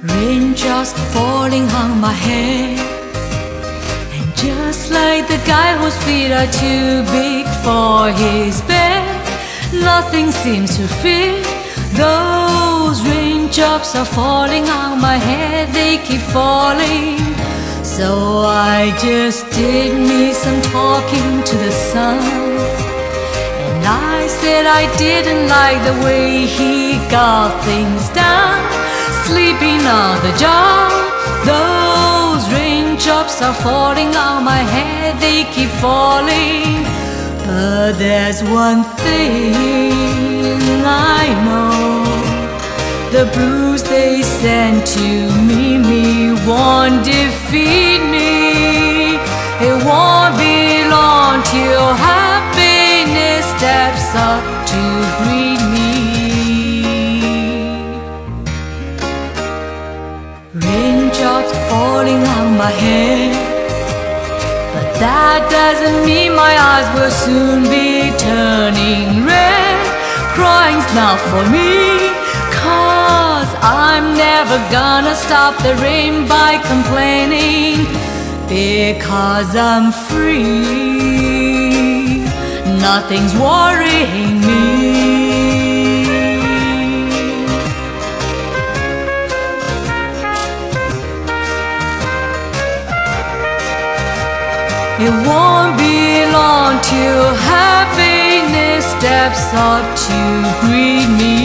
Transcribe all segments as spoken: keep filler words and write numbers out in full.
Raindrops falling on my head, and just like the guy whose feet are too big for his bed, nothing seems to fit. Those raindrops are falling on my head, they keep falling. So I just did me some talking to the sun, and I said I didn't like the way he got things done, sleeping on the job. Those raindrops are falling on my head, they keep falling. But there's one thing I know, the blues they send to me, me won't defeat me. It won't be long till happiness steps up to greet me. Raindrops falling on my head, but that doesn't mean my eyes will soon be turning red. Crying's not for me, 'cause I'm never gonna stop the rain by complaining, because I'm free, nothing's worrying me. It won't be long till happiness steps up to greet me.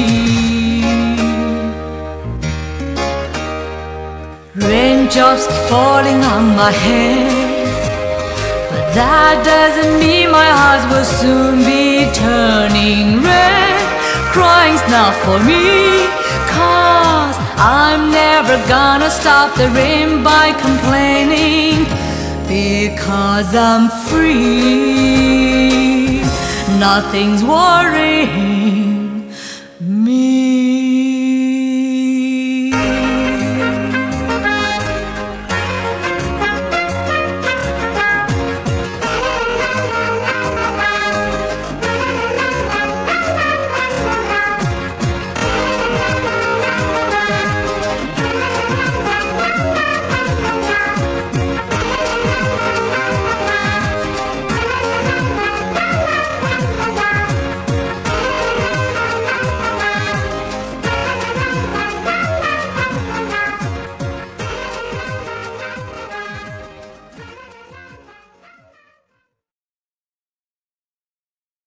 Raindrops falling on my head, but that doesn't mean my eyes will soon be turning red. Crying's not for me, 'cause I'm never gonna stop the rain by complaining, because I'm free, nothing's worrying me.